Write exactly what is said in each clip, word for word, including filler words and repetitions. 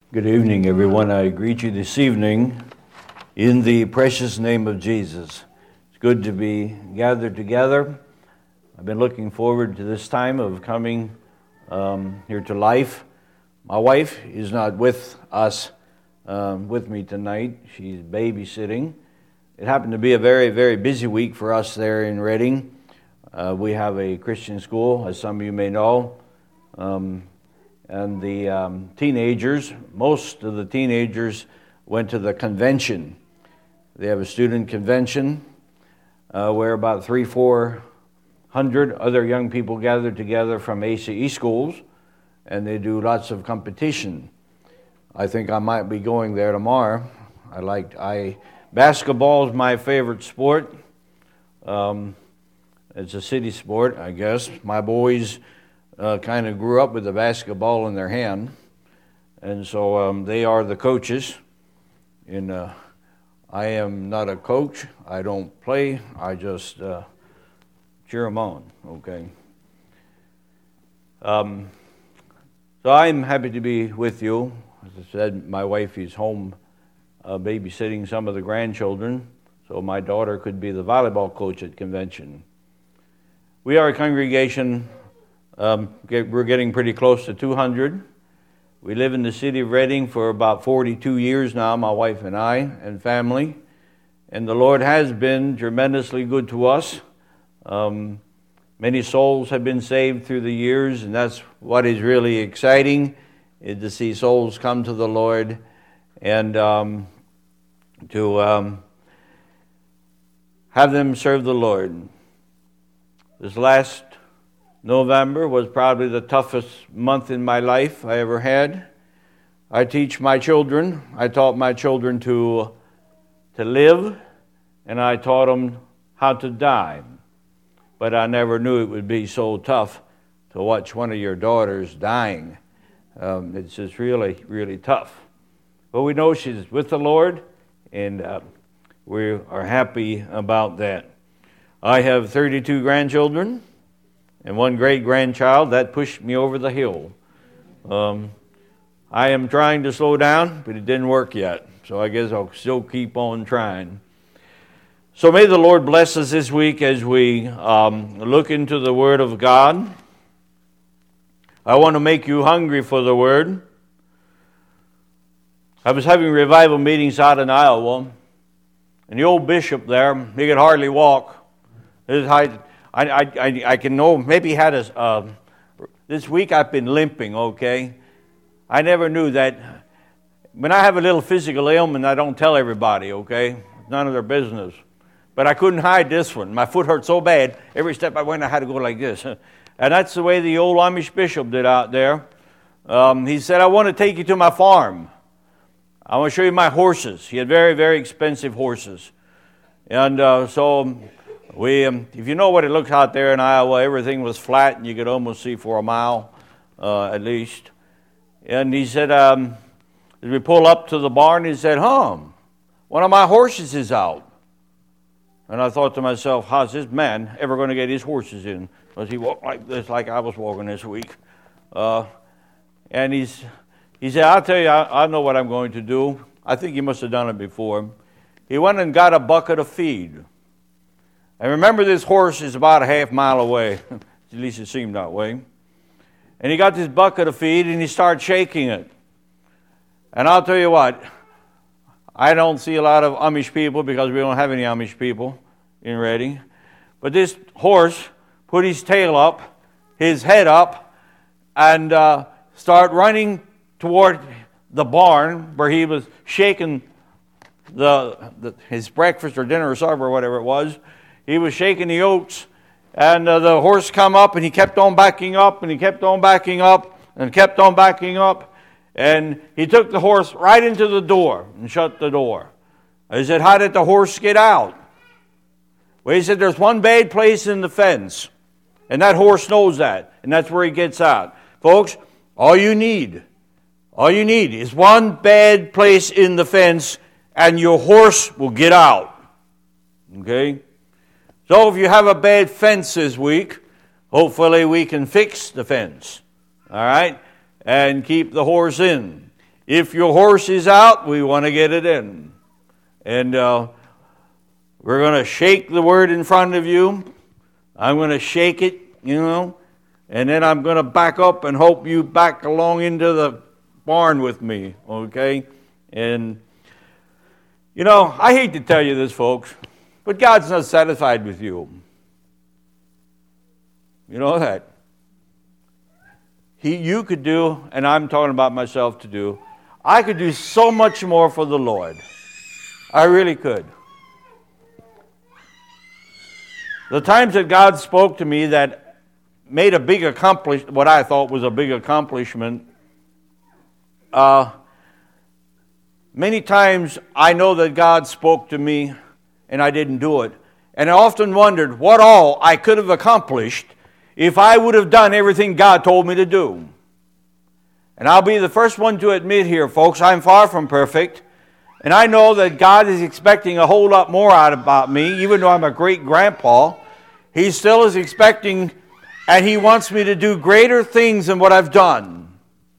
Good evening, everyone. I greet you this evening in the precious name of Jesus. It's good to be gathered together. I've been looking forward to this time of coming um, here to Life. My wife is not with us, um, with me tonight. She's babysitting. It happened to be a very, very busy week for us there in Redding. Uh, we have a Christian school, as some of you may know. Um, And the um, teenagers, most of the teenagers went to the convention. They have a student convention uh, where about three, four hundred other young people gather together from A C E schools, and they do lots of competition. I think I might be going there tomorrow. I like I basketball is my favorite sport. Um, it's a city sport, I guess. My boys Uh, kind of grew up with the basketball in their hand, and so um, they are the coaches. And uh, I am not a coach. I don't play. I just uh, cheer them on. Okay. Um, so I'm happy to be with you. As I said, my wife is home uh, babysitting some of the grandchildren, so my daughter could be the volleyball coach at convention. We are a congregation. Um, get, we're getting pretty close to two hundred. We live in the city of Redding for about forty-two years now, my wife and I, and family. And the Lord has been tremendously good to us. Um, many souls have been saved through the years, and that's what is really exciting, is to see souls come to the Lord and um, to um, have them serve the Lord. This last November was probably the toughest month in my life I ever had. I teach my children. I taught my children to, to live, and I taught them how to die. But I never knew it would be so tough to watch one of your daughters dying. Um, it's just really, really tough. But we know she's with the Lord, and uh, we are happy about that. I have thirty-two grandchildren and one great-grandchild. That pushed me over the hill. Um, I am trying to slow down, but it didn't work yet. So I guess I'll still keep on trying. So may the Lord bless us this week as we um, look into the Word of God. I want to make you hungry for the Word. I was having revival meetings out in Iowa, and the old bishop there, he could hardly walk. His height, I, I, I can know, maybe he had a, uh, this week I've been limping, okay? I never knew that. When I have a little physical ailment, I don't tell everybody, okay? None of their business. But I couldn't hide this one. My foot hurt so bad, every step I went, I had to go like this. And that's the way the old Amish bishop did out there. Um, he said, I want to take you to my farm. I want to show you my horses. He had very, very expensive horses. And uh, so... We, um, if you know what it looks out there in Iowa, everything was flat, and you could almost see for a mile, uh, at least. And he said, um, as we pull up to the barn, he said, "Hum, one of my horses is out." And I thought to myself, how's this man ever going to get his horses in? Because he walked like this, like I was walking this week. Uh, and he's, he said, I'll tell you, I, I know what I'm going to do. I think he must have done it before. He went and got a bucket of feed. And remember, this horse is about a half mile away. At least it seemed that way. And he got this bucket of feed, and he started shaking it. And I'll tell you what, I don't see a lot of Amish people because we don't have any Amish people in Redding. But this horse put his tail up, his head up, and uh, started running toward the barn where he was shaking the, the his breakfast or dinner or supper or whatever it was. He was shaking the oats, and uh, the horse come up, and he kept on backing up, and he kept on backing up, and kept on backing up, and he took the horse right into the door and shut the door. I said, how did the horse get out? Well, he said, there's one bad place in the fence, and that horse knows that, and that's where he gets out. Folks, all you need, all you need is one bad place in the fence, and your horse will get out. Okay? So if you have a bad fence this week, hopefully we can fix the fence, all right, and keep the horse in. If your horse is out, we want to get it in. And uh, we're going to shake the word in front of you. I'm going to shake it, you know, and then I'm going to back up and hope you back along into the barn with me, okay? And, you know, I hate to tell you this, folks, but God's not satisfied with you. You know that. He, you could do, and I'm talking about myself to do, I could do so much more for the Lord. I really could. The times that God spoke to me that made a big accomplishment, what I thought was a big accomplishment, uh, many times I know that God spoke to me and I didn't do it. And I often wondered what all I could have accomplished if I would have done everything God told me to do. And I'll be the first one to admit here, folks, I'm far from perfect. And I know that God is expecting a whole lot more out about me, even though I'm a great grandpa. He still is expecting, and He wants me to do greater things than what I've done.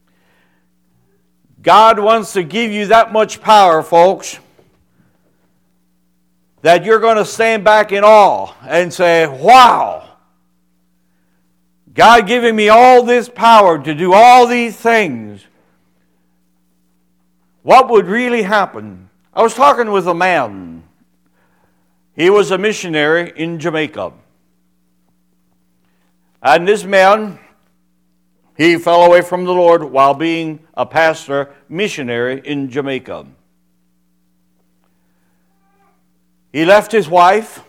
God wants to give you that much power, folks, that you're going to stand back in awe and say, wow, God giving me all this power to do all these things. What would really happen? I was talking with a man. He was a missionary in Jamaica. And this man, he fell away from the Lord while being a pastor, missionary in Jamaica. He left his wife.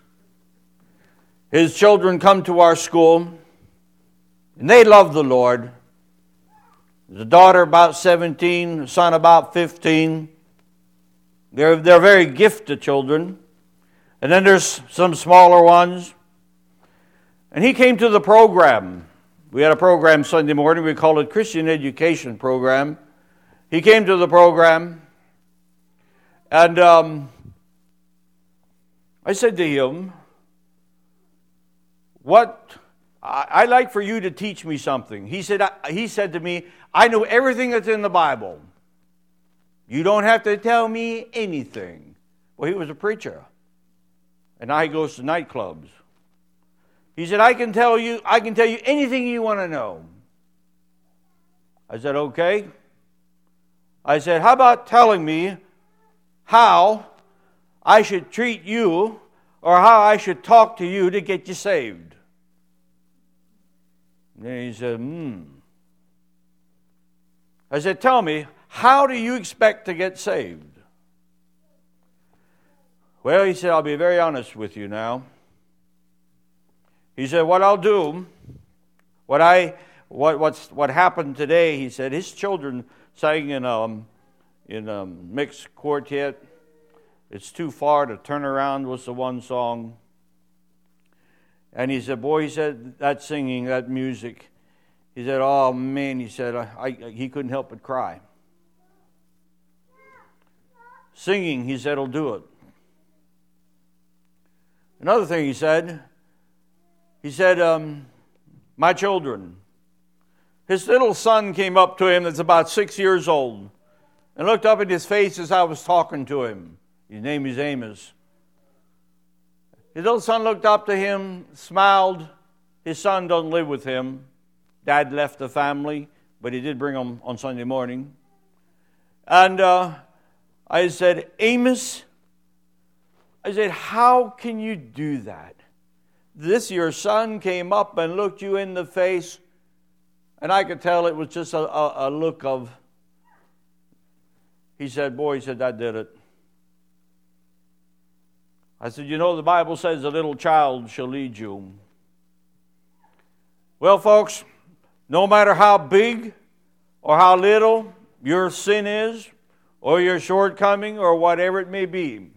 His children come to our school. And they love the Lord. There's a daughter about seventeen, a son about fifteen. They're, they're very gifted children. And then there's some smaller ones. And he came to the program. We had a program Sunday morning. We called it Christian Education Program. He came to the program. And um, I said to him, what... I'd like for you to teach me something. He said, he said to me, I know everything that's in the Bible. You don't have to tell me anything. Well, he was a preacher. And now he goes to nightclubs. He said, I can tell you, I can tell you anything you want to know. I said, okay. I said, how about telling me how I should treat you or how I should talk to you to get you saved? And he said, hmm. I said, tell me, how do you expect to get saved? Well, he said, I'll be very honest with you now. He said, what I'll do, what I, what what's what happened today, he said, his children sang in um in a mixed quartet. It's Too Far to Turn Around was the one song. And he said, boy, he said, that singing, that music, he said, oh, man, he said, I, I, he couldn't help but cry. Singing, he said, will do it. Another thing he said, he said, um, my children, his little son came up to him that's about six years old and looked up in his face as I was talking to him. His name is Amos. His little son looked up to him, smiled. His son doesn't live with him. Dad left the family, but he did bring him on Sunday morning. And uh, I said, Amos, I said, how can you do that? This your son came up and looked you in the face, and I could tell it was just a, a, a look of, he said, boy, he said, I did it. I said, you know, the Bible says a little child shall lead you. Well, folks, no matter how big or how little your sin is, or your shortcoming, or whatever it may be,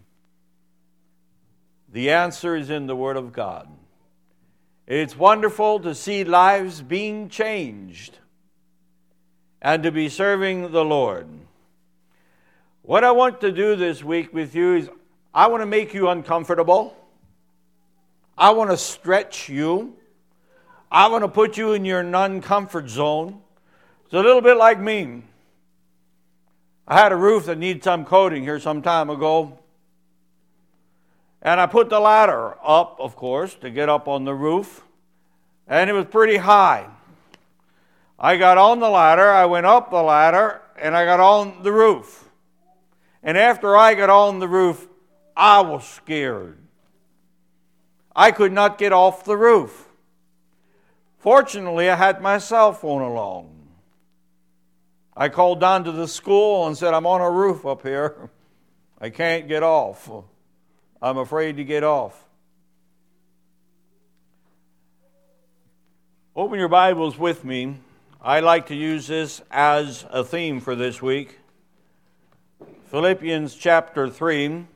the answer is in the Word of God. It's wonderful to see lives being changed and to be serving the Lord. What I want to do this week with you is I want to make you uncomfortable. I want to stretch you. I want to put you in your non-comfort zone. It's a little bit like me. I had a roof that needed some coating here some time ago. And I put the ladder up, of course, to get up on the roof. And it was pretty high. I got on the ladder, I went up the ladder, and I got on the roof. And after I got on the roof, I was scared. I could not get off the roof. Fortunately, I had my cell phone along. I called down to the school and said, I'm on a roof up here. I can't get off. I'm afraid to get off. Open your Bibles with me. I like to use this as a theme for this week. Philippians chapter three,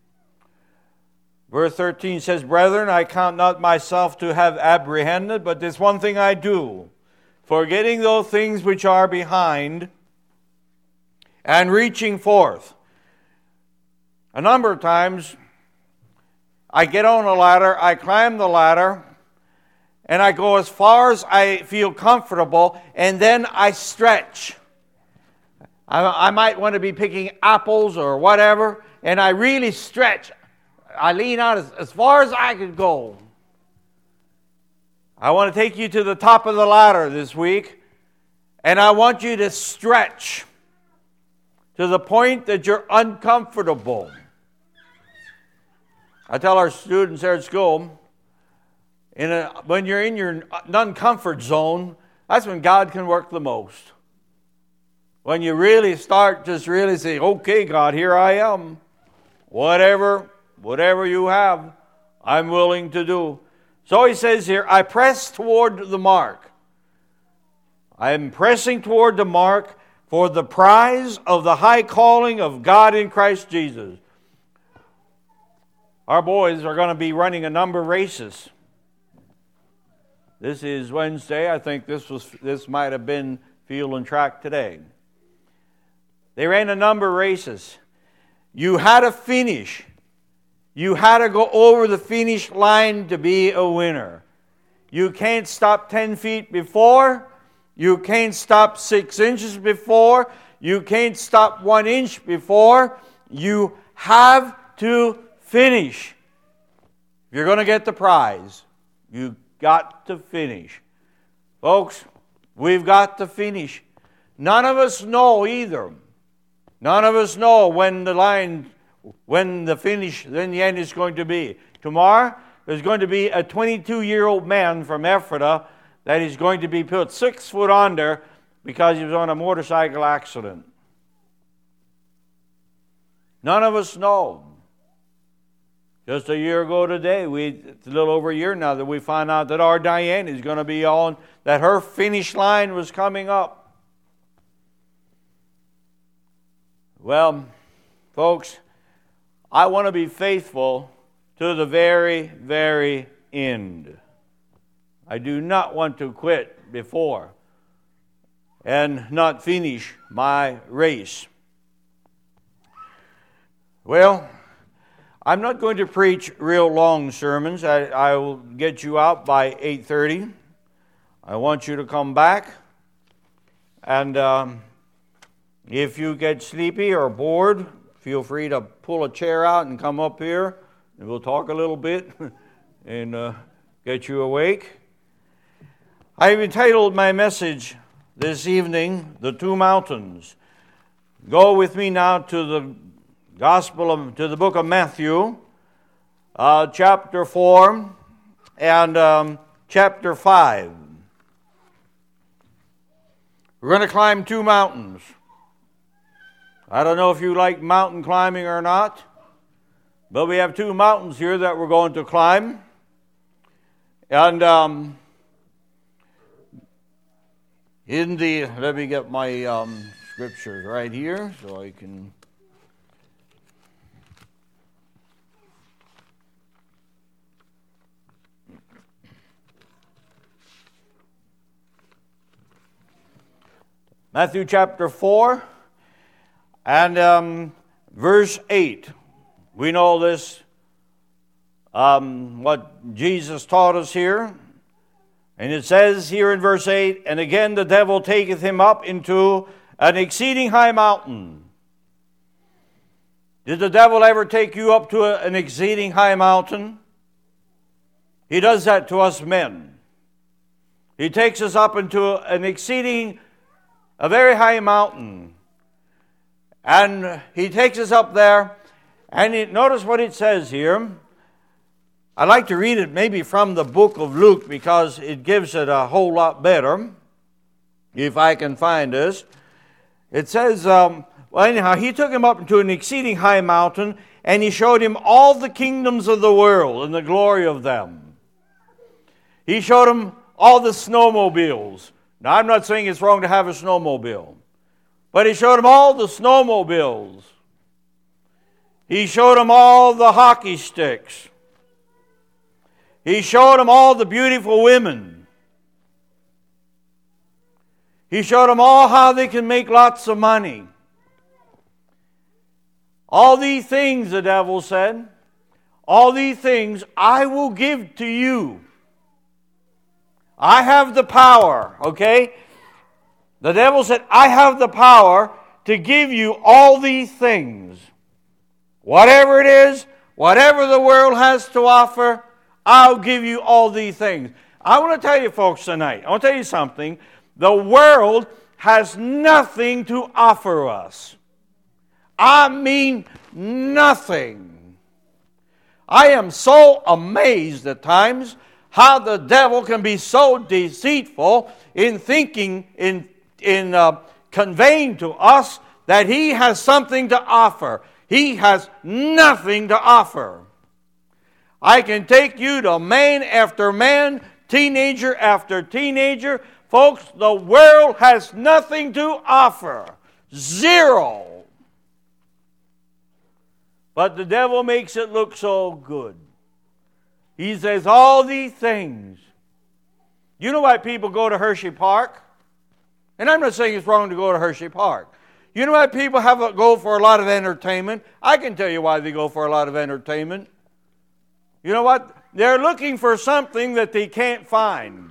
verse thirteen says, Brethren, I count not myself to have apprehended, but this one thing I do, forgetting those things which are behind, and reaching forth. A number of times, I get on a ladder, I climb the ladder, and I go as far as I feel comfortable, and then I stretch. I, I might want to be picking apples or whatever, and I really stretch. I lean out as, as far as I could go. I want to take you to the top of the ladder this week, and I want you to stretch to the point that you're uncomfortable. I tell our students there at school, in a, when you're in your non-comfort zone, that's when God can work the most. When you really start just really saying, okay, God, here I am. Whatever, whatever you have, I'm willing to do. So he says here, I press toward the mark. I am pressing toward the mark for the prize of the high calling of God in Christ Jesus. Our boys are going to be running a number of races. This is Wednesday. I think this was this might have been field and track today. They ran a number of races. You had to finish. You had to go over the finish line to be a winner. You can't stop ten feet before. You can't stop six inches before. You can't stop one inch before. You have to finish. If you're going to get the prize, you got to finish. Folks, we've got to finish. None of us know either. None of us know when the line, when the finish, then the end is going to be. Tomorrow, there's going to be a twenty-two-year-old man from Ephrata that is going to be put six foot under because he was on a motorcycle accident. None of us know. Just a year ago today, we it's a little over a year now that we found out that our Diane is going to be on, that her finish line was coming up. Well, folks, I want to be faithful to the very, very end. I do not want to quit before and not finish my race. Well, I'm not going to preach real long sermons. I, I will get you out by eight thirty. I want you to come back. And um, if you get sleepy or bored, feel free to pull a chair out and come up here. And we'll talk a little bit and uh, get you awake. I've entitled my message this evening, The Two Mountains. Go with me now to the Gospel of, to the book of Matthew, uh, chapter four and um, chapter five. We're going to climb two mountains. I don't know if you like mountain climbing or not, but we have two mountains here that we're going to climb. And um, in the, let me get my um, scriptures right here so I can. Matthew chapter four and um, verse eight. We know this, um, what Jesus taught us here. And it says here in verse eight, and again the devil taketh him up into an exceeding high mountain, Did the devil ever take you up to a, an exceeding high mountain? He does that to us men. He takes us up into a, an exceeding, a very high mountain. And he takes us up there, and it, notice what it says here. I'd like to read it maybe from the book of Luke because it gives it a whole lot better, if I can find this. It says, um, well, anyhow, he took him up into an exceeding high mountain, and he showed him all the kingdoms of the world and the glory of them. He showed him all the snowmobiles. Now, I'm not saying it's wrong to have a snowmobile, but he showed him all the snowmobiles. He showed him all the hockey sticks. He showed him all the beautiful women. He showed them all how they can make lots of money. All these things, the devil said, all these things I will give to you. I have the power, okay? The devil said, I have the power to give you all these things. Whatever it is, whatever the world has to offer, I'll give you all these things. I want to tell you folks tonight, I want to tell you something. The world has nothing to offer us. I mean nothing. I am so amazed at times how the devil can be so deceitful in thinking, in, in uh, conveying to us that he has something to offer. He has nothing to offer. I can take you to man after man, teenager after teenager. Folks, the world has nothing to offer. Zero. But the devil makes it look so good. He says all these things. You know why people go to Hershey Park? And I'm not saying it's wrong to go to Hershey Park. You know why people have a, go for a lot of entertainment? I can tell you why they go for a lot of entertainment. You know what? They're looking for something that they can't find.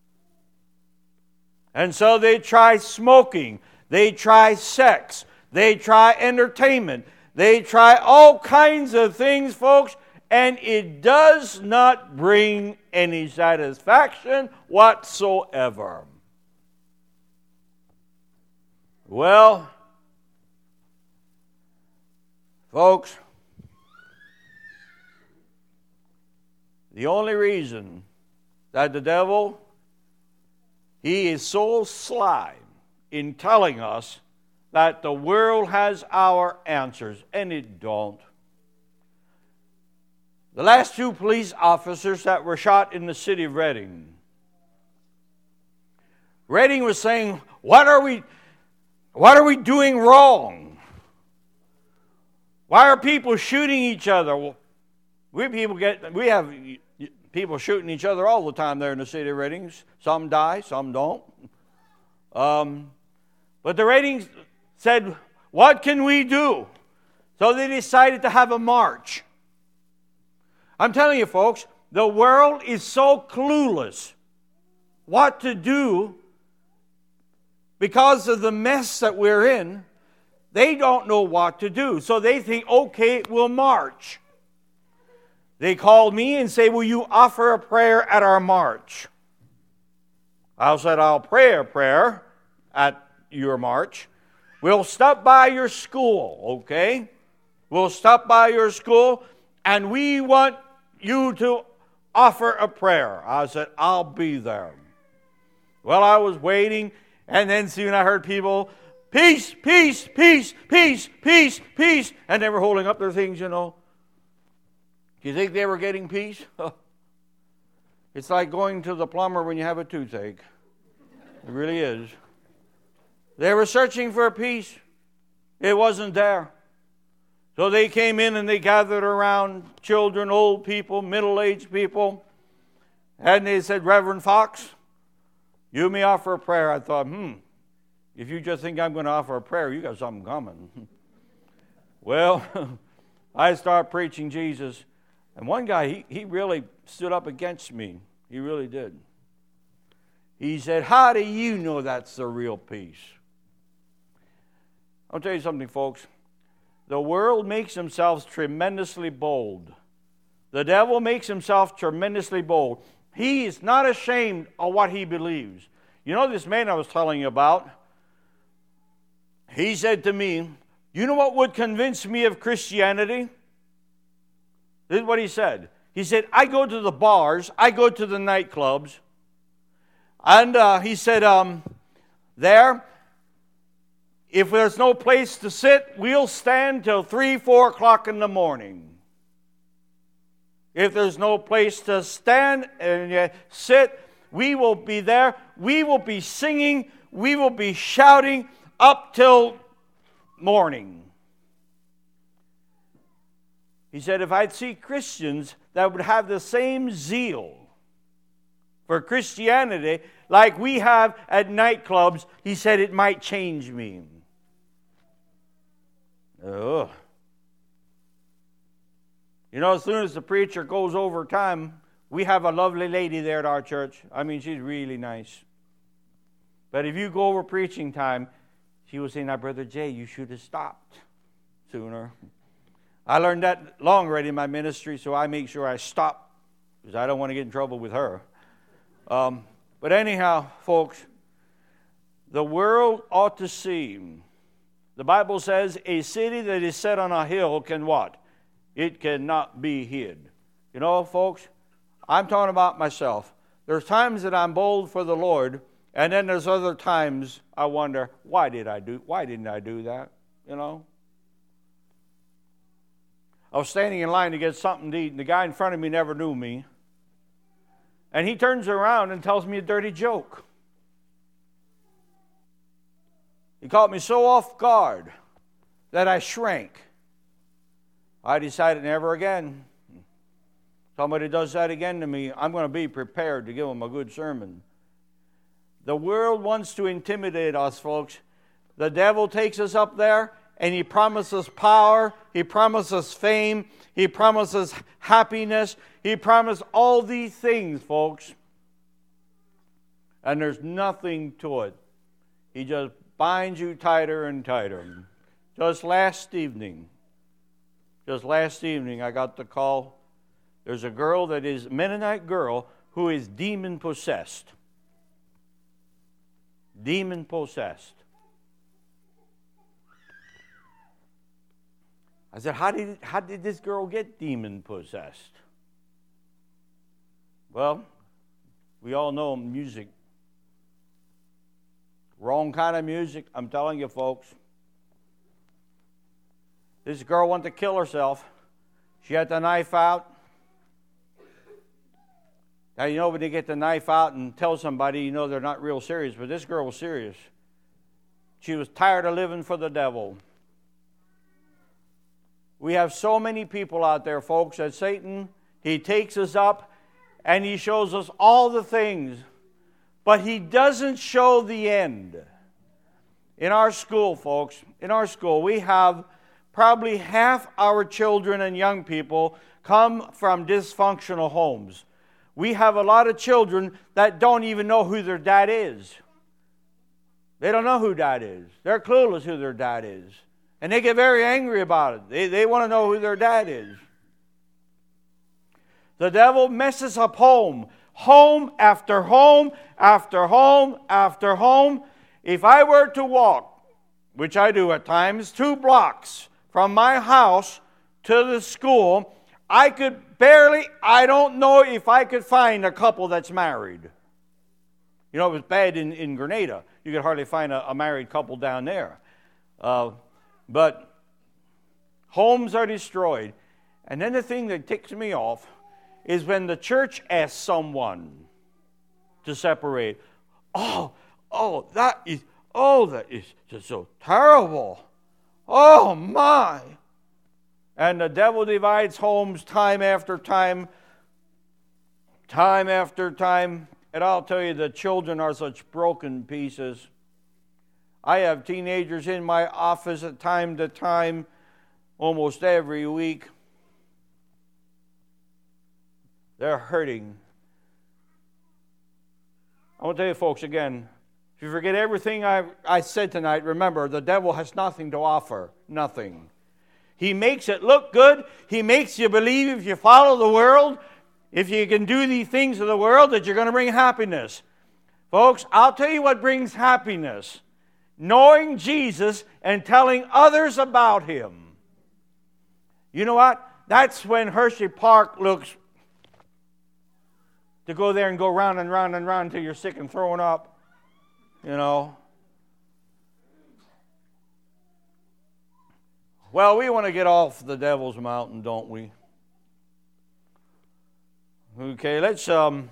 And so they try smoking. They try sex. They try entertainment. They try all kinds of things, folks, and it does not bring any satisfaction whatsoever. Well, folks, the only reason that the devil, he is so sly in telling us that the world has our answers, and it don't. The last two police officers that were shot in the city of Redding, Redding was saying, what are we, what are we doing wrong? Why are people shooting each other? Well, we people get, we have people shooting each other all the time there in the city of Redding. Some die, some don't. Um, but the Reddings said, what can we do? So they decided to have a march. I'm telling you, folks, the world is so clueless what to do because of the mess that we're in. They don't know what to do. So they think, okay, we'll march. They called me and say, will you offer a prayer at our march? I said, I'll pray a prayer at your march. We'll stop by your school, okay? We'll stop by your school, and we want you to offer a prayer. I said, I'll be there. Well, I was waiting, and then soon I heard people, peace, peace, peace, peace, peace, peace, and they were holding up their things, you know. Do you think they were getting peace? It's like going to the plumber when you have a toothache. It really is. They were searching for peace. It wasn't there. So they came in and they gathered around children, old people, middle-aged people. And they said, Reverend Fox, you may offer a prayer. I thought, hmm, if you just think I'm going to offer a prayer, you got something coming. Well, I started preaching Jesus. And one guy, he, he really stood up against me. He really did. He said, how do you know that's the real peace? I'll tell you something, folks. The world makes themselves tremendously bold. The devil makes himself tremendously bold. He is not ashamed of what he believes. You know this man I was telling you about? He said to me, you know what would convince me of Christianity? This is what he said. He said, I go to the bars, I go to the nightclubs, and uh, he said, um, there, if there's no place to sit, we'll stand till three, four o'clock in the morning. If there's no place to stand and uh, sit, we will be there. We will be singing. We will be shouting up till morning. He said, if I'd see Christians that would have the same zeal for Christianity like we have at nightclubs, he said it might change me. Oh. You know, as soon as the preacher goes over time, we have a lovely lady there at our church. I mean, she's really nice. But if you go over preaching time, she will say, now, Brother Jay, you should have stopped sooner. I learned that long already in my ministry, so I make sure I stop because I don't want to get in trouble with her. Um, but anyhow, folks, the world ought to see. The Bible says a city that is set on a hill can what? It cannot be hid. You know, folks, I'm talking about myself. There's times that I'm bold for the Lord, and then there's other times I wonder, why did I do, why didn't I do that? You know? I was standing in line to get something to eat, and the guy in front of me never knew me. And he turns around and tells me a dirty joke. He caught me so off guard that I shrank. I decided never again. Somebody does that again to me, I'm going to be prepared to give them a good sermon. The world wants to intimidate us, folks. The devil takes us up there, and he promises power, he promises fame, he promises happiness, he promises all these things, folks. And there's nothing to it. He just binds you tighter and tighter. Just last evening, just last evening, I got the call. There's a girl that is, a Mennonite girl, who is demon-possessed. Demon-possessed. I said, how did, how did this girl get demon-possessed? Well, we all know music. Wrong kind of music, I'm telling you, folks. This girl wanted to kill herself. She had the knife out. Now, you know, when they get the knife out and tell somebody, you know they're not real serious, but this girl was serious. She was tired of living for the devil. We have so many people out there, folks, that Satan, he takes us up and he shows us all the things, but he doesn't show the end. In our school, folks, in our school, we have probably half our children and young people come from dysfunctional homes. We have a lot of children that don't even know who their dad is. They don't know who dad is. They're clueless who their dad is. And they get very angry about it. They, they want to know who their dad is. The devil messes up home. Home after home after home after home. If I were to walk, which I do at times, two blocks from my house to the school, I could barely, I don't know if I could find a couple that's married. You know, it was bad in, in Grenada. You could hardly find a, a married couple down there. Uh, but homes are destroyed. And then the thing that ticks me off is when the church asks someone to separate. Oh, oh, that is, oh, that is just so terrible. Oh, my. And the devil divides homes time after time, time after time. And I'll tell you, the children are such broken pieces. I have teenagers in my office at time to time, almost every week. They're hurting. I want to tell you, folks, again, if you forget everything I, I said tonight, remember, the devil has nothing to offer. Nothing. He makes it look good. He makes you believe if you follow the world, if you can do the things of the world, that you're going to bring happiness. Folks, I'll tell you what brings happiness. Knowing Jesus and telling others about Him. You know what? That's when Hershey Park looks to go there and go round and round and round until you're sick and throwing up. You know. Well, we want to get off the devil's mountain, don't we? Okay, let's um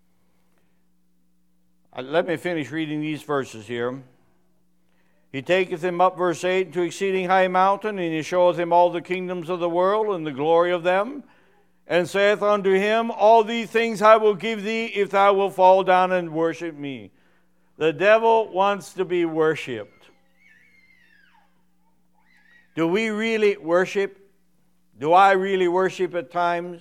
let me finish reading these verses here. He taketh him up, verse eight, to exceeding high mountain, and he showeth him all the kingdoms of the world and the glory of them, and saith unto him, all these things I will give thee, if thou wilt fall down and worship me. The devil wants to be worshipped. Do we really worship? Do I really worship at times?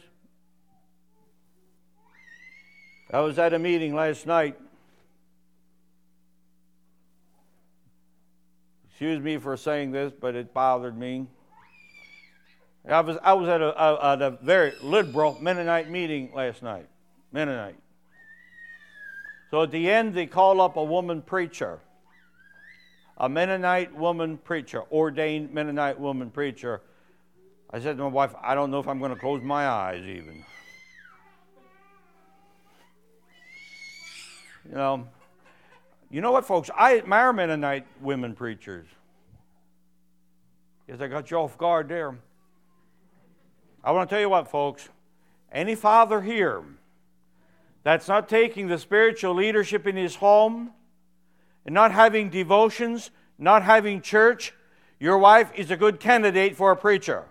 I was at a meeting last night. Excuse me for saying this, but it bothered me. I was I was at a, a, at a very liberal Mennonite meeting last night. Mennonite. So at the end, they call up a woman preacher. A Mennonite woman preacher, ordained Mennonite woman preacher. I said to my wife, I don't know if I'm going to close my eyes even. You know, you know what, folks? I admire Mennonite women preachers. Yes, I got you off guard there. I want to tell you what, folks. Any father here that's not taking the spiritual leadership in his home and not having devotions, not having church, your wife is a good candidate for a preacher.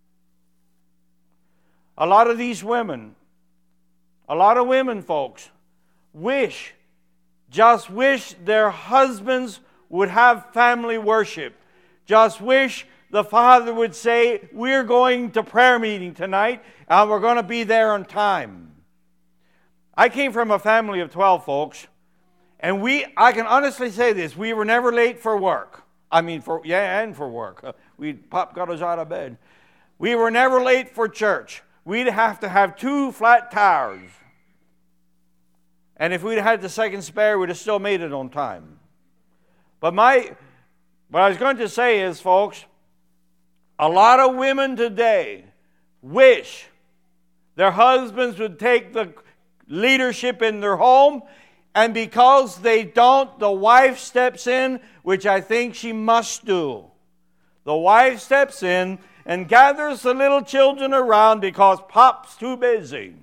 A lot of these women, a lot of women, folks, wish, just wish their husbands would have family worship. Just wish the father would say, we're going to prayer meeting tonight, and we're going to be there on time. I came from a family of twelve, folks, and we, I can honestly say this, we were never late for work. I mean, for yeah, and for work. We Pop got us out of bed. We were never late for church. We'd have to have two flat tires. And if we'd had the second spare, we'd have still made it on time. But my, what I was going to say is, folks, a lot of women today wish their husbands would take the leadership in their home, and because they don't, the wife steps in, which I think she must do. The wife steps in and gathers the little children around because Pop's too busy.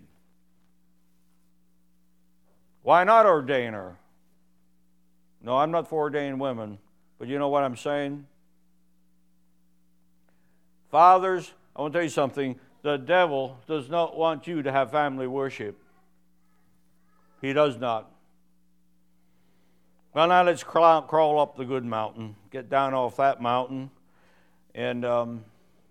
Why not ordain her? No, I'm not for ordaining women, but you know what I'm saying? Fathers, I want to tell you something. The devil does not want you to have family worship. He does not. Well, now let's crawl, crawl up the good mountain, get down off that mountain. And um,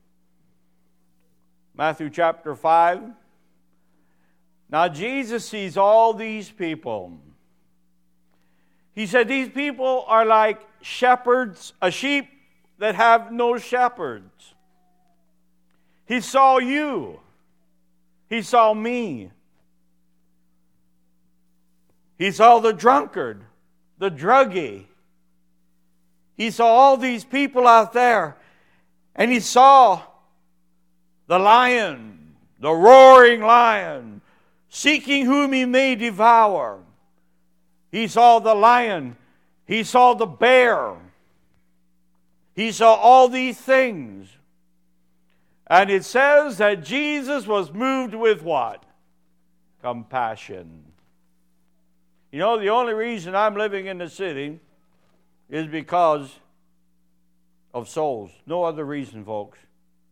Matthew chapter five. Now Jesus sees all these people. He said these people are like shepherds, a sheep that have no shepherds. He saw you. He saw me. He saw the drunkard, the druggie. He saw all these people out there. And he saw the lion, the roaring lion, seeking whom he may devour. He saw the lion. He saw the bear. He saw all these things. And it says that Jesus was moved with what? Compassion. You know, the only reason I'm living in the city is because of souls. No other reason, folks.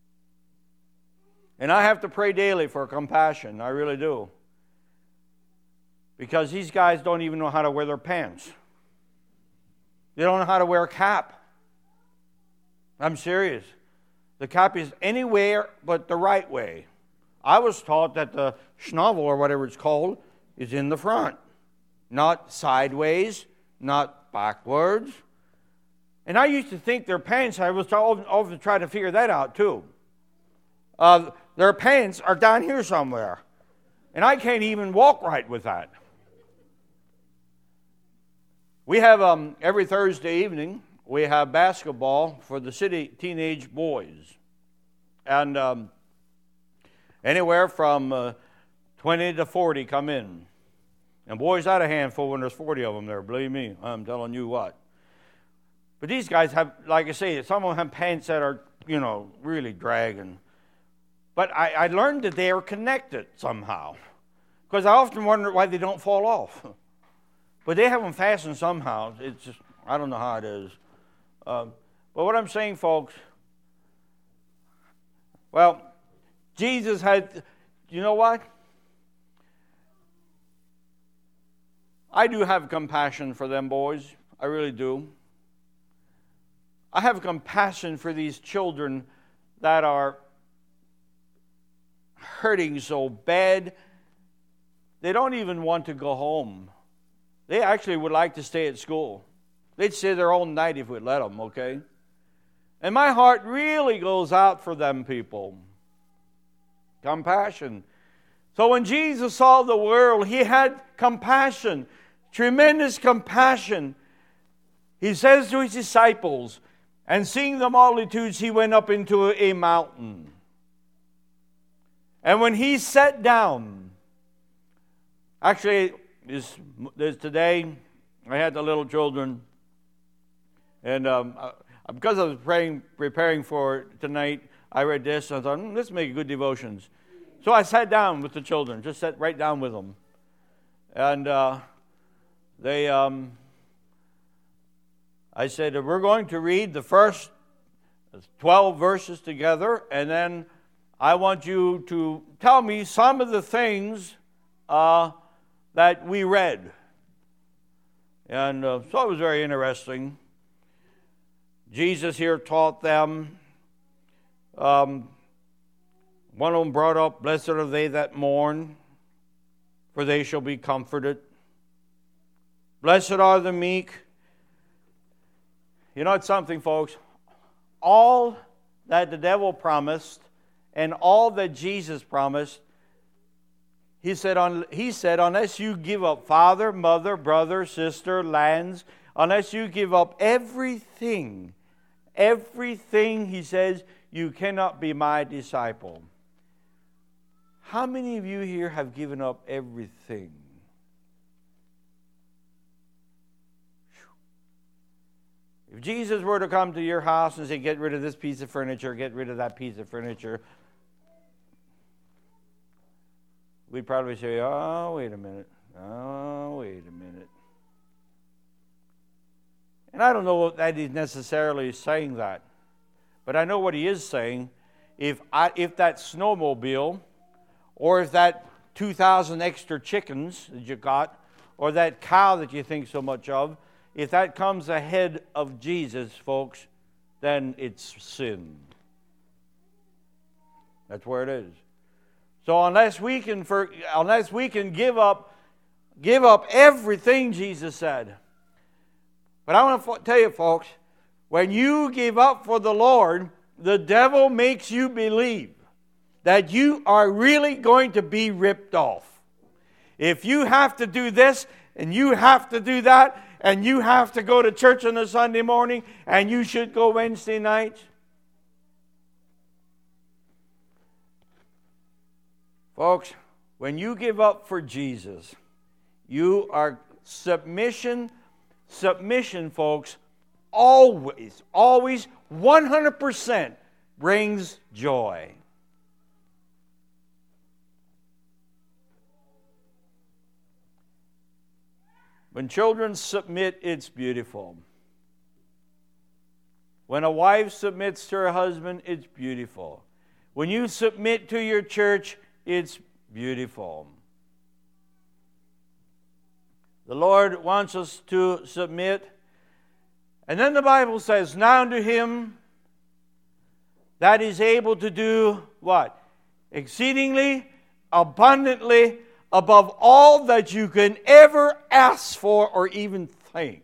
And I have to pray daily for compassion. I really do. Because these guys don't even know how to wear their pants. They don't know how to wear a cap. I'm serious. The cap is anywhere but the right way. I was taught that the schnovel, or whatever it's called, is in the front. Not sideways, not backwards. And I used to think their pants, I was often trying to figure that out too. Uh, their pants are down here somewhere. And I can't even walk right with that. We have, um, every Thursday evening, we have basketball for the city teenage boys. And um, anywhere from uh, twenty to forty come in. And boys, that a handful when there's forty of them there, believe me. I'm telling you what. But these guys have, like I say, some of them have pants that are, you know, really dragging. But I, I learned that they are connected somehow. Because I often wonder why they don't fall off. But they have them fastened somehow. It's just, I don't know how it is. Um, but what I'm saying, folks, well, Jesus had, you know what? I do have compassion for them boys. I really do. I have compassion for these children that are hurting so bad, they don't even want to go home. They actually would like to stay at school. They'd stay there all night if we'd let them, okay? And my heart really goes out for them people. Compassion. So when Jesus saw the world, he had compassion, tremendous compassion. He says to his disciples, and seeing the multitudes, he went up into a mountain. And when he sat down, actually, this, this today, I had the little children, and um, because I was praying, preparing for tonight, I read this, and I thought, mm, let's make good devotions. So I sat down with the children, just sat right down with them. And uh, they, um, I said, we're going to read the first twelve verses together, and then I want you to tell me some of the things uh, that we read. And uh, so it was very interesting. Jesus here taught them. Um, one of them brought up, blessed are they that mourn, for they shall be comforted. Blessed are the meek. You know it's something, folks? All that the devil promised and all that Jesus promised, he said, on, he said, unless you give up father, mother, brother, sister, lands, unless you give up everything, everything, he says, you cannot be my disciple. How many of you here have given up everything? If Jesus were to come to your house and say, get rid of this piece of furniture, get rid of that piece of furniture, we'd probably say, oh, wait a minute. Oh, wait a minute. And I don't know that he's necessarily saying that. But I know what he is saying. If I, if that snowmobile, or if that two thousand extra chickens that you got, or that cow that you think so much of, if that comes ahead of Jesus, folks, then it's sin. That's where it is. So unless we can, for, unless we can give up, give up everything, Jesus said. But I want to tell you, folks, when you give up for the Lord, the devil makes you believe that you are really going to be ripped off. If you have to do this, and you have to do that, and you have to go to church on a Sunday morning, and you should go Wednesday night. Folks, when you give up for Jesus, you are submission, submission, folks, always, always, one hundred percent brings joy. When children submit, it's beautiful. When a wife submits to her husband, it's beautiful. When you submit to your church, it's beautiful. The Lord wants us to submit. And then the Bible says, now unto him that is able to do what? Exceedingly, abundantly, above all that you can ever ask for or even think.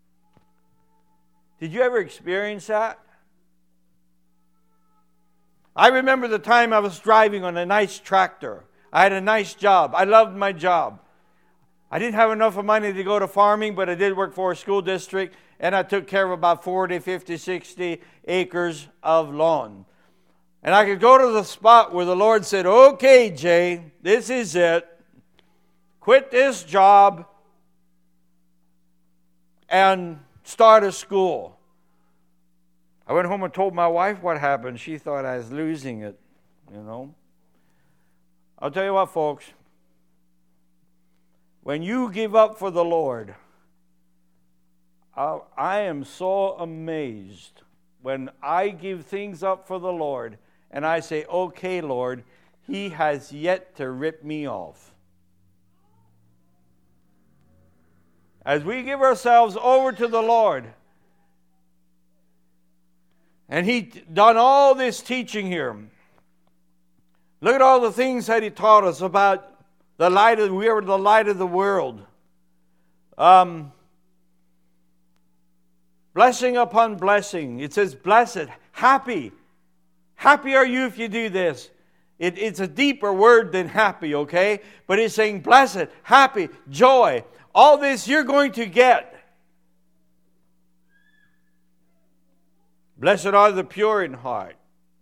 Did you ever experience that? I remember the time I was driving on a nice tractor. I had a nice job. I loved my job. I didn't have enough money to go to farming, but I did work for a school district, and I took care of about forty, fifty, sixty acres of lawn. And I could go to the spot where the Lord said, okay, Jay, this is it. Quit this job and start a school. I went home and told my wife what happened. She thought I was losing it, you know. I'll tell you what, folks. When you give up for the Lord, I, I am so amazed when I give things up for the Lord and I say, okay, Lord, He has yet to rip me off. As we give ourselves over to the Lord, and He done all this teaching here. Look at all the things that He taught us about the light of, we are the light of the world. Um, blessing upon blessing. It says, blessed, happy. Happy are you if you do this. It, it's a deeper word than happy, okay? But it's saying blessed, happy, joy. All this you're going to get. Blessed are the pure in heart.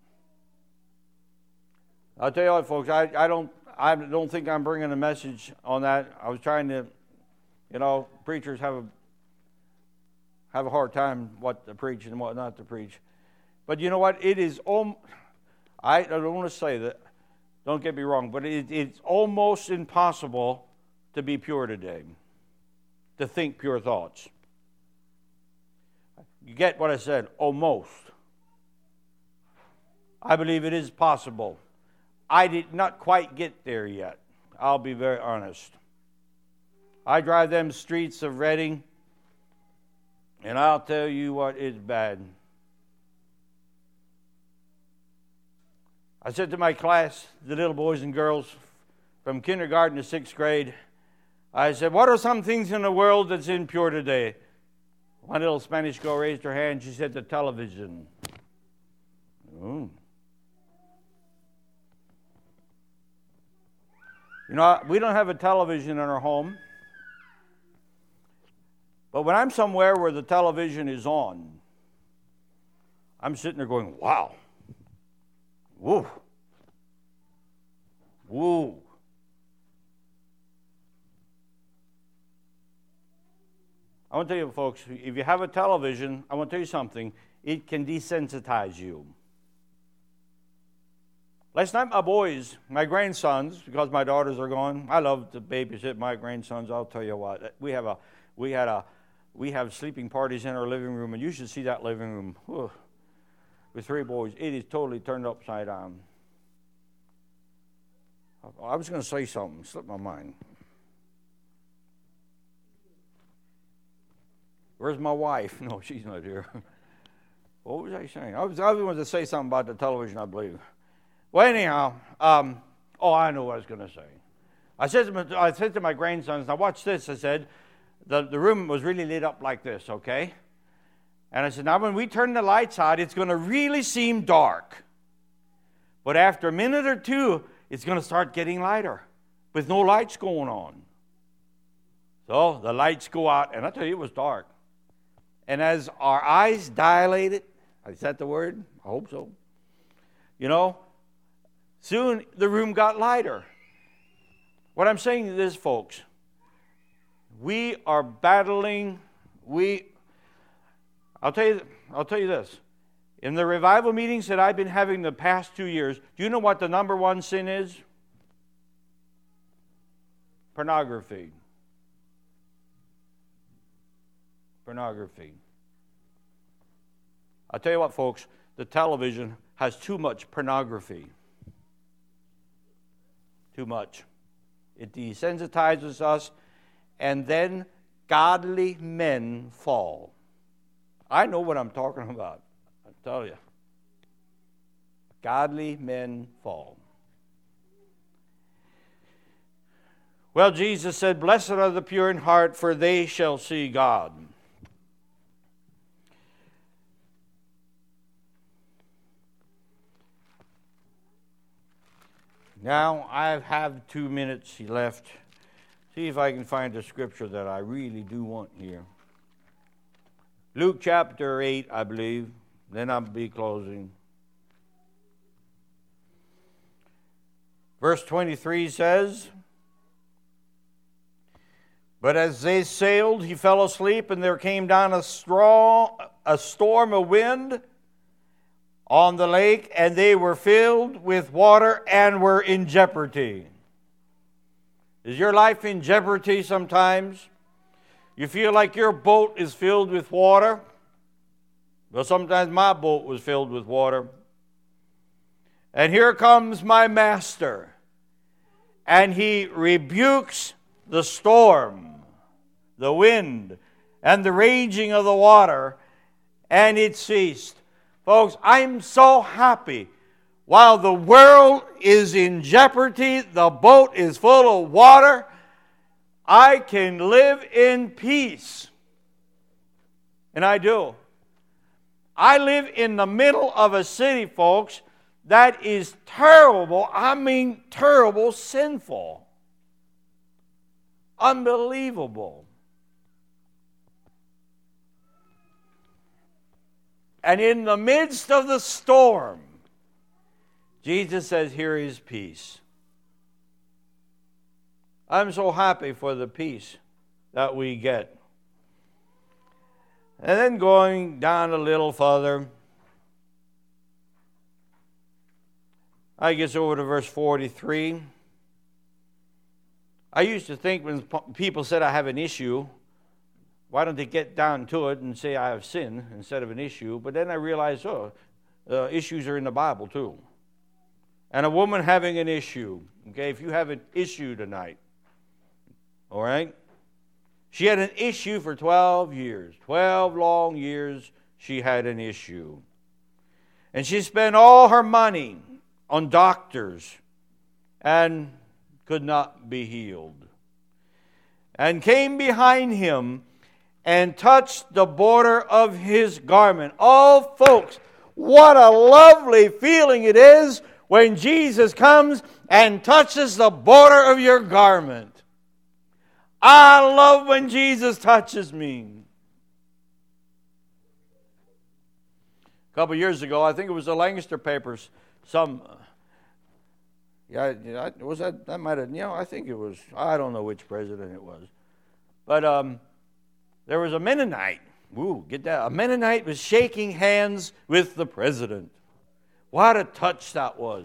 I'll tell you what, folks, I, I don't I don't think I'm bringing a message on that. I was trying to, you know, preachers have a have a hard time what to preach and what not to preach. But you know what? It is, om- I don't want to say that, don't get me wrong, but it, it's almost impossible to be pure today, to think pure thoughts. You get what I said? Almost. I believe it is possible. I did not quite get there yet. I'll be very honest. I drive them streets of Redding, and I'll tell you what, it's bad. I said to my class, the little boys and girls from kindergarten to sixth grade, I said, what are some things in the world that's impure today? One little Spanish girl raised her hand. She said, the television. Ooh. You know, we don't have a television in our home. But when I'm somewhere where the television is on, I'm sitting there going, wow. Woo. Woo. I want to tell you, folks, if you have a television, I want to tell you something. It can desensitize you. Last night, my boys, my grandsons, because my daughters are gone, I love to babysit my grandsons. I'll tell you what, we have a, we had a, we have sleeping parties in our living room, and you should see that living room. Whew. With three boys, it is totally turned upside down. I was going to say something, slipped my mind. Where's my wife? No, she's not here. What was I saying? I was I was going to say something about the television, I believe. Well, anyhow, um, oh, I know what I was going to say. I said to my, I said to my grandsons, now watch this. I said, the, the room was really lit up like this, okay? And I said, now when we turn the lights out, it's going to really seem dark. But after a minute or two, it's going to start getting lighter with no lights going on. So the lights go out, and I tell you, it was dark. And as our eyes dilated, is that the word? I hope so. You know, soon the room got lighter. What I'm saying is this, folks. We are battling, we... I'll tell you, I'll tell you this. In the revival meetings that I've been having the past two years, do you know what the number one sin is? Pornography. Pornography. I'll tell you what, folks, the television has too much pornography. Too much. It desensitizes us, and then godly men fall. I know what I'm talking about. I tell you. Godly men fall. Well, Jesus said, blessed are the pure in heart, for they shall see God. Now, I have two minutes left. See if I can find a scripture that I really do want here. Luke chapter eight, I believe. Then I'll be closing. Verse twenty-three says, "But as they sailed, he fell asleep, and there came down a strong, a storm of wind on the lake, and they were filled with water and were in jeopardy." Is your life in jeopardy sometimes? You feel like your boat is filled with water? Well, sometimes my boat was filled with water. And here comes my master, and he rebukes the storm, the wind, and the raging of the water, and it ceased. Folks, I'm so happy. While the world is in jeopardy, the boat is full of water, I can live in peace. And I do. I live in the middle of a city, folks, that is terrible. I mean, terrible, sinful. Unbelievable. And in the midst of the storm, Jesus says, "Here is peace." I'm so happy for the peace that we get. And then going down a little further, I guess over to verse forty-three. I used to think when people said I have an issue, why don't they get down to it and say I have sin instead of an issue? But then I realized, oh, uh, issues are in the Bible too. And a woman having an issue, okay, if you have an issue tonight, all right? She had an issue for twelve years. twelve long years she had an issue. And she spent all her money on doctors and could not be healed. And came behind him and touched the border of his garment. Oh, folks, what a lovely feeling it is when Jesus comes and touches the border of your garment. I love when Jesus touches me. A couple years ago, I think it was the Lancaster papers, some, yeah, yeah was that, that might have, you know, I think it was, I don't know which president it was. But um, there was a Mennonite, ooh, get that, a Mennonite was shaking hands with the president. What a touch that was.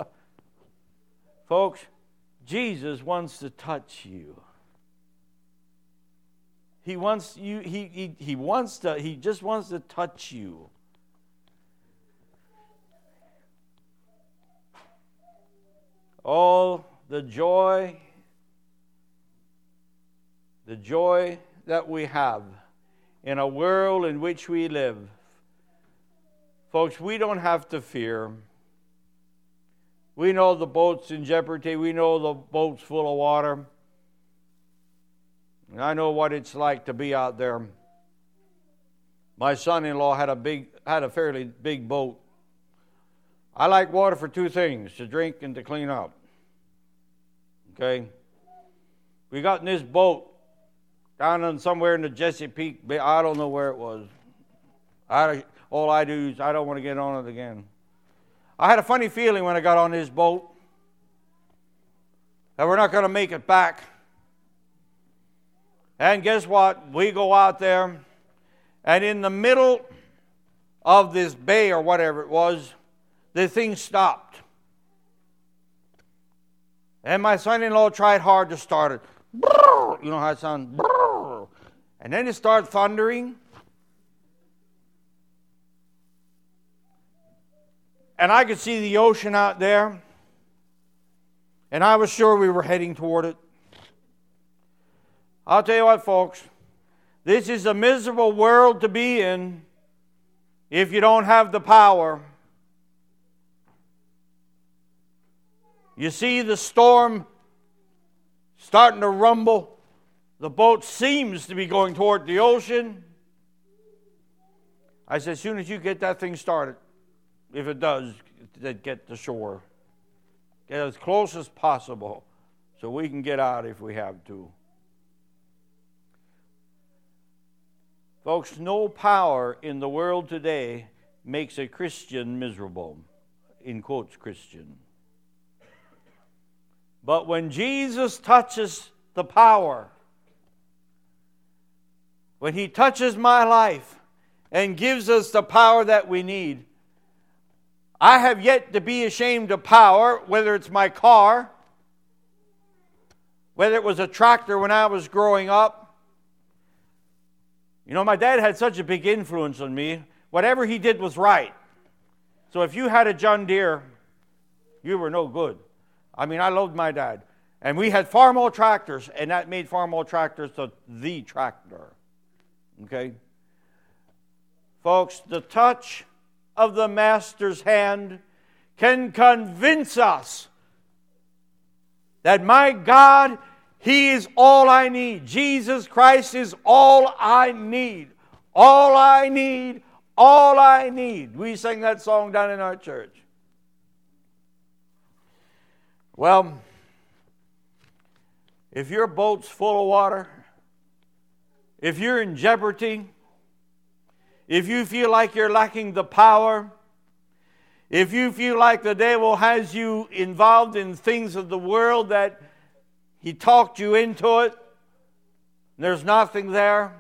Folks, Jesus wants to touch you. He wants you, he, he, he wants to, he just wants to touch you. Oh, the joy, the joy that we have in a world in which we live. Folks, we don't have to fear. We know the boat's in jeopardy. We know the boat's full of water. And I know what it's like to be out there. My son-in-law had a big, had a fairly big boat. I like water for two things, to drink and to clean up. Okay? We got in this boat down in somewhere in the Chesapeake Bay. I don't know where it was. I, all I do is I don't want to get on it again. I had a funny feeling when I got on this boat that we're not going to make it back. And guess what? We go out there, and in the middle of this bay or whatever it was, the thing stopped. And my son-in-law tried hard to start it. You know how it sounds? And then it started thundering. And I could see the ocean out there. And I was sure we were heading toward it. I'll tell you what, folks. This is a miserable world to be in if you don't have the power. You see the storm starting to rumble. The boat seems to be going toward the ocean. I said, as soon as you get that thing started, if it does, get to shore. get as close as possible so we can get out if we have to. Folks, no power in the world today makes a Christian miserable, in quotes, Christian. But when Jesus touches the power, when He touches my life and gives us the power that we need, I have yet to be ashamed of power, whether it's my car, whether it was a tractor when I was growing up. You know, my dad had such a big influence on me. Whatever he did was right. So if you had a John Deere, you were no good. I mean, I loved my dad. And we had Farmall tractors, and that made Farmall tractors the, the tractor. Okay? Folks, the touch of the Master's hand can convince us that my God, He is all I need. Jesus Christ is all I need. All I need, all I need. We sang that song down in our church. Well, if your boat's full of water, if you're in jeopardy, if you feel like you're lacking the power, if you feel like the devil has you involved in things of the world that he talked you into it, and there's nothing there,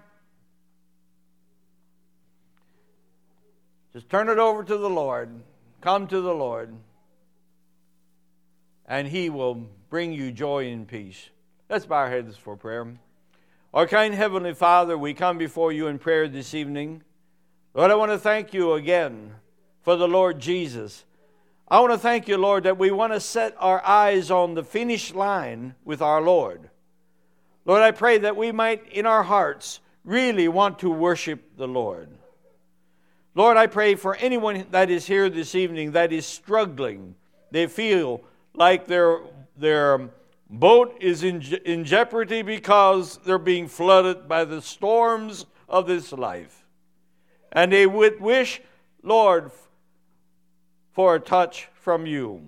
just turn it over to the Lord. Come to the Lord, and He will bring you joy and peace. Let's bow our heads for prayer. Our kind Heavenly Father, we come before You in prayer this evening. Lord, I want to thank You again for the Lord Jesus. I want to thank You, Lord, that we want to set our eyes on the finish line with our Lord. Lord, I pray that we might, in our hearts, really want to worship the Lord. Lord, I pray for anyone that is here this evening that is struggling. They feel like their, their boat is in, in jeopardy because they're being flooded by the storms of this life. And they would wish, Lord, for a touch from You.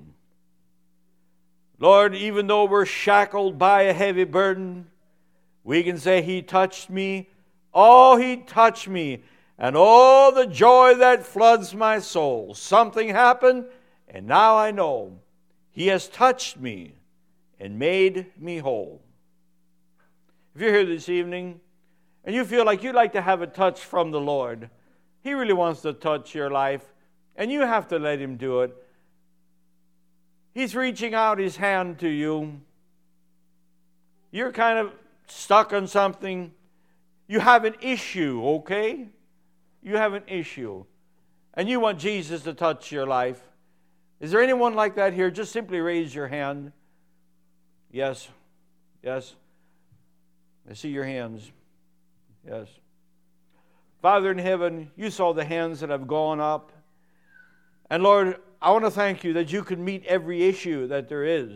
Lord, even though we're shackled by a heavy burden, we can say, He touched me. Oh, He touched me. And oh, the joy that floods my soul. Something happened, and now I know He has touched me and made me whole. If you're here this evening and you feel like you'd like to have a touch from the Lord, He really wants to touch your life, and you have to let Him do it. He's reaching out His hand to you. You're kind of stuck on something. You have an issue, okay? You have an issue. And you want Jesus to touch your life. Is there anyone like that here? Just simply raise your hand. Yes. Yes. I see your hands. Yes. Father in heaven, You saw the hands that have gone up. And Lord, I want to thank You that You can meet every issue that there is.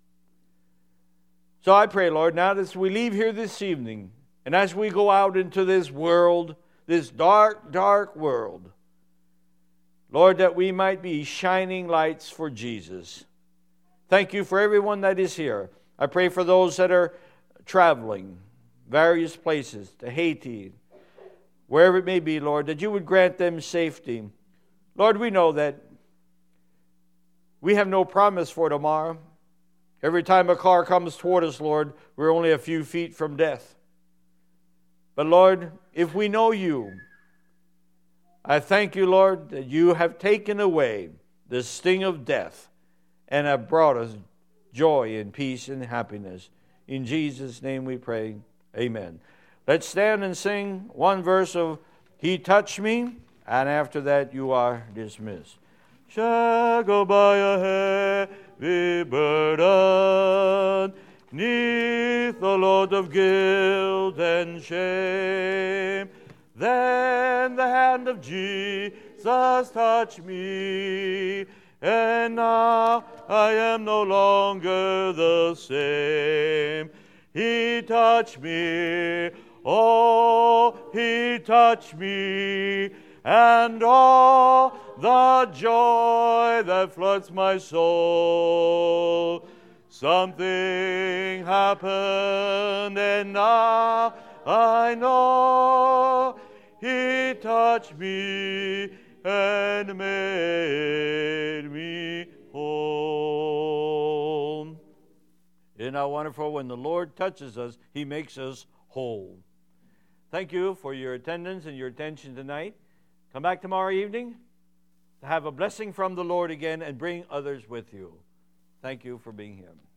So I pray, Lord, now as we leave here this evening, and as we go out into this world, this dark, dark world, Lord, that we might be shining lights for Jesus. Thank You for everyone that is here. I pray for those that are traveling various places, to Haiti, wherever it may be, Lord, that You would grant them safety. Lord, we know that we have no promise for tomorrow. Every time a car comes toward us, Lord, we're only a few feet from death. But Lord, if we know You, I thank You, Lord, that You have taken away the sting of death and have brought us joy and peace and happiness. In Jesus' name we pray. Amen. Let's stand and sing one verse of He Touched Me, and after that you are dismissed. Shall go by a heavy burden, 'neath the load of guilt and shame. Then the hand of Jesus touched me, and now I am no longer the same. He touched me, oh, He touched me, and all the joy that floods my soul. Something happened, and now I know He touched me and made me whole. Isn't that wonderful? When the Lord touches us, He makes us whole. Thank you for your attendance and your attention tonight. Come back tomorrow evening to have a blessing from the Lord again and bring others with you. Thank you for being here.